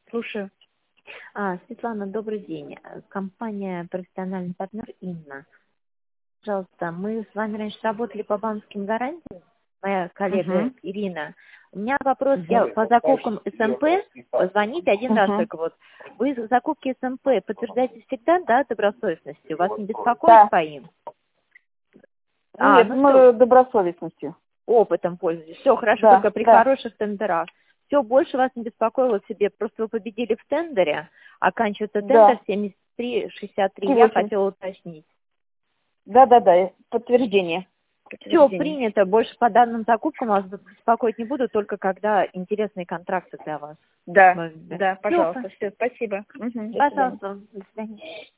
Слушаю. Светлана, добрый день. Компания «Профессиональный партнер» Инна. Пожалуйста, мы с вами раньше работали по банковским гарантиям, моя коллега Ирина. У меня вопрос, я по закупкам СМП, позвоните один раз только вот. Вы закупки СМП подтверждаете всегда, да, добросовестностью? Вас не беспокоит по им? Нет, мы добросовестностью. Опытом пользуетесь. Все хорошо, только при хороших тендерах. Все, больше вас не беспокоило себе. Просто вы победили в тендере, оканчивается тендер 73-63. Я хотела уточнить. Да, подтверждение. Все принято. Больше по данным закупкам вас беспокоить не буду, только когда интересные контракты для вас. Да, пожалуйста. Все, спасибо. Пожалуйста, до свидания.